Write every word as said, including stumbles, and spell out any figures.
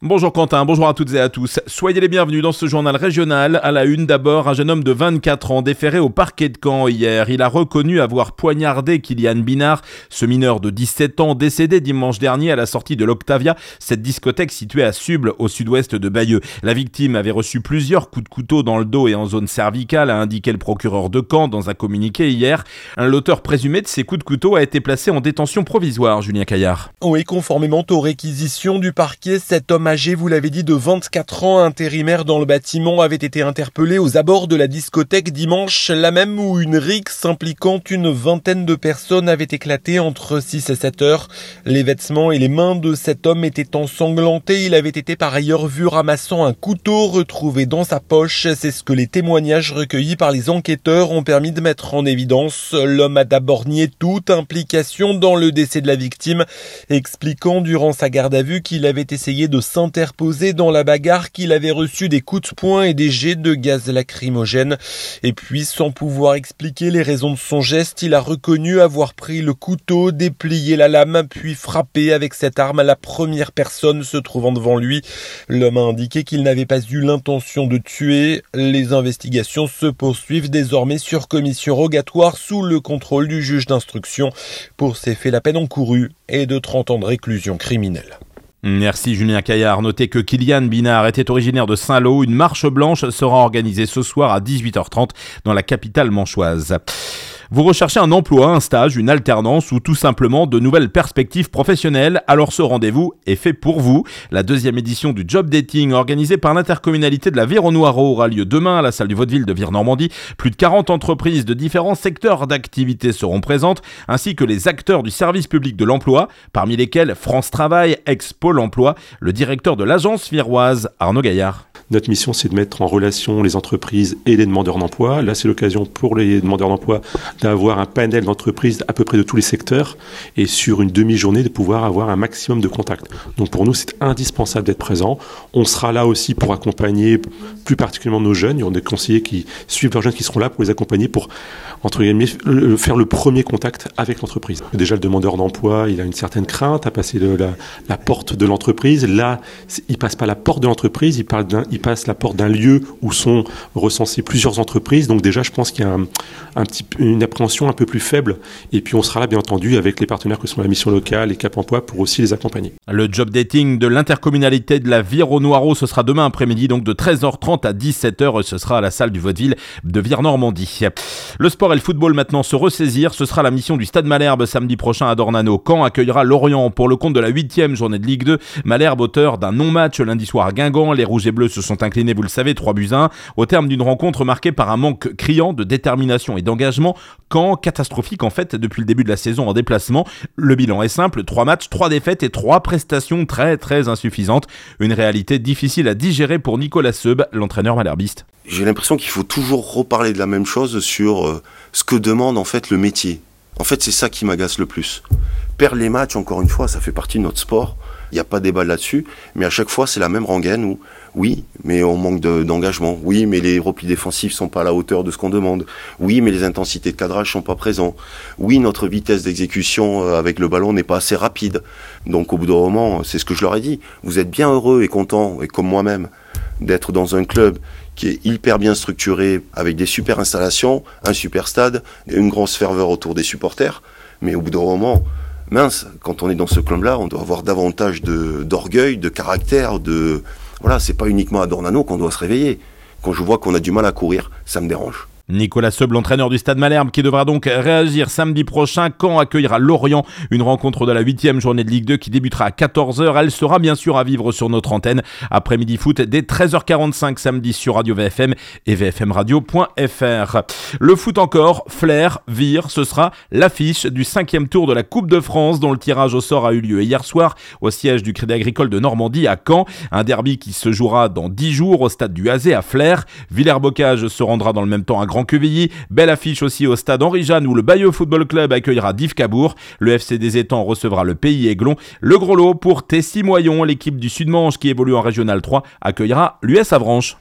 Bonjour Quentin, bonjour à toutes et à tous. Soyez les bienvenus dans ce journal régional. À la une d'abord, un jeune homme de vingt-quatre ans déféré au parquet de Caen hier. Il a reconnu avoir poignardé Kylian Binard, ce mineur de dix-sept ans décédé dimanche dernier à la sortie de l'Octavia, cette discothèque située à Suble au sud-ouest de Bayeux. La victime avait reçu plusieurs coups de couteau dans le dos et en zone cervicale, a indiqué le procureur de Caen dans un communiqué hier. L'auteur présumé de ces coups de couteau a été placé en détention provisoire, Julien Caillard. Oui, conformément aux réquisitions du parquet, cet homme âgé, vous l'avez dit, de vingt-quatre ans, intérimaire dans le bâtiment, avait été interpellé aux abords de la discothèque dimanche, là même où une rixe impliquant une vingtaine de personnes avait éclaté entre six et sept heures. Les vêtements et les mains de cet homme étaient ensanglantés. Il avait été par ailleurs vu ramassant un couteau retrouvé dans sa poche. C'est ce que les témoignages recueillis par les enquêteurs ont permis de mettre en évidence. L'homme a d'abord nié toute implication dans le décès de la victime, expliquant durant sa garde à vue qu'il avait essayé de s'interposer dans la bagarre, qu'il avait reçu des coups de poing et des jets de gaz lacrymogène. Et puis, sans pouvoir expliquer les raisons de son geste, il a reconnu avoir pris le couteau, déplié la lame, puis frappé avec cette arme la première personne se trouvant devant lui. L'homme a indiqué qu'il n'avait pas eu l'intention de tuer. Les investigations se poursuivent désormais sur commission rogatoire sous le contrôle du juge d'instruction. Pour ces faits, la peine encourue est de trente ans de réclusion criminelle. Merci Julien Caillard. Notez que Kylian Binard était originaire de Saint-Lô. Une marche blanche sera organisée ce soir à dix-huit heures trente dans la capitale manchoise. Vous recherchez un emploi, un stage, une alternance ou tout simplement de nouvelles perspectives professionnelles, alors ce rendez-vous est fait pour vous. La deuxième édition du Job Dating organisée par l'intercommunalité de la Viron-Noireau aura lieu demain à la salle du Vaudeville de Vire-Normandie. Plus de quarante entreprises de différents secteurs d'activité seront présentes, ainsi que les acteurs du service public de l'emploi, parmi lesquels France Travail, ex-Pôle emploi, le directeur de l'agence viroise, Arnaud Gaillard. Notre mission, c'est de mettre en relation les entreprises et les demandeurs d'emploi. Là, c'est l'occasion pour les demandeurs d'emploi d'avoir un panel d'entreprises à peu près de tous les secteurs et sur une demi-journée de pouvoir avoir un maximum de contacts. Donc pour nous, c'est indispensable d'être présent. On sera là aussi pour accompagner plus particulièrement nos jeunes. Il y aura des conseillers qui suivent leurs jeunes qui seront là pour les accompagner pour, entre guillemets, faire le premier contact avec l'entreprise. Déjà, le demandeur d'emploi, il a une certaine crainte à passer de la, la porte de l'entreprise. Là, il passe pas la porte de l'entreprise, il parle d'un, il passe la porte d'un lieu où sont recensées plusieurs entreprises. Donc déjà, je pense qu'il y a un, un petit, une appréhension un peu plus faible. Et puis on sera là, bien entendu, avec les partenaires que sont la mission locale et Cap Emploi pour aussi les accompagner. Le job dating de l'intercommunalité de la Viron-Noireau, ce sera demain après-midi, donc de treize heures trente à dix-sept heures. Ce sera à la salle du Vaudeville de Vire-Normandie. Le sport et le football maintenant se ressaisir. Ce sera la mission du Stade Malherbe samedi prochain à Dornano. Caen accueillera Lorient pour le compte de la huitième journée de Ligue deux. Malherbe, auteur d'un non-match lundi soir à Guingamp. Les Rouges et Bleus se sont sont inclinés, vous le savez, trois buts à un, au terme d'une rencontre marquée par un manque criant de détermination et d'engagement. Caen, catastrophique en fait depuis le début de la saison en déplacement. Le bilan est simple, trois matchs, trois défaites et trois prestations très très insuffisantes. Une réalité difficile à digérer pour Nicolas Seub, l'entraîneur malherbiste. J'ai l'impression qu'il faut toujours reparler de la même chose sur euh, ce que demande en fait le métier. En fait, c'est ça qui m'agace le plus. Perdre les matchs, encore une fois, ça fait partie de notre sport. Il n'y a pas de débat là-dessus, mais à chaque fois, c'est la même rengaine où, oui, mais on manque de, d'engagement. Oui, mais les replis défensifs sont pas à la hauteur de ce qu'on demande. Oui, mais les intensités de cadrage sont pas présentes. Oui, notre vitesse d'exécution avec le ballon n'est pas assez rapide. Donc, au bout d'un moment, c'est ce que je leur ai dit. Vous êtes bien heureux et contents, et comme moi-même, d'être dans un club qui est hyper bien structuré, avec des super installations, un super stade, une grosse ferveur autour des supporters. Mais au bout d'un moment, mince, quand on est dans ce club-là, on doit avoir davantage de, d'orgueil, de caractère, de... Voilà, c'est pas uniquement à Dornano qu'on doit se réveiller. Quand je vois qu'on a du mal à courir, ça me dérange. Nicolas Seub, l'entraîneur du Stade Malherbe, qui devra donc réagir samedi prochain. Caen accueillera Lorient, une rencontre de la huitième journée de Ligue deux qui débutera à quatorze heures. Elle sera bien sûr à vivre sur notre antenne. Après-midi foot dès treize heures quarante-cinq samedi sur Radio V F M et v f m radio point f r. Le foot encore, Flair, Vire, ce sera l'affiche du cinquième tour de la Coupe de France dont le tirage au sort a eu lieu hier soir au siège du Crédit Agricole de Normandie à Caen. Un derby qui se jouera dans dix jours au stade du Hazé à Flers. Villers-Bocage se rendra dans le même temps à Grand Quevilly. Belle affiche aussi au stade Henri-Jeanne où le Bayeux Football Club accueillera Dives Cabourg. Le F C des Étangs recevra le Pays Aiglon. Le gros lot pour Tessy-Moyon, l'équipe du Sud-Manche qui évolue en Régional trois accueillera l'U S Avranches.